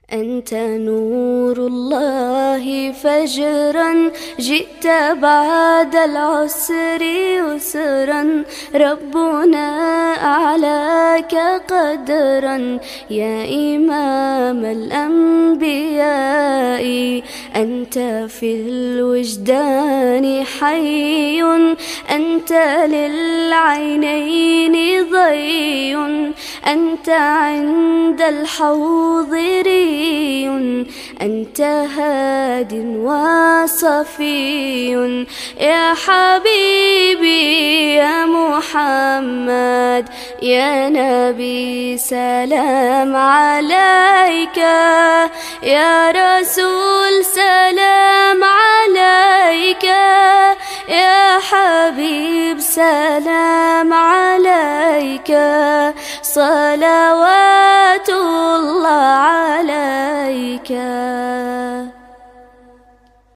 أنت نور الله فجرا، جئت بعد العسر يسرا، ربنا أعلاك قدرا يا إمام الأنبياء. أنت في الوجدان حي، أنت للعينين ضي، أنت عند الحوض ري، أنت هاد وصفي يا حبيبي يا محمد يا نبي سلام عليك، يا رسول سلام عليك، يا حبيب سلام عليك، صلوات الله عليك.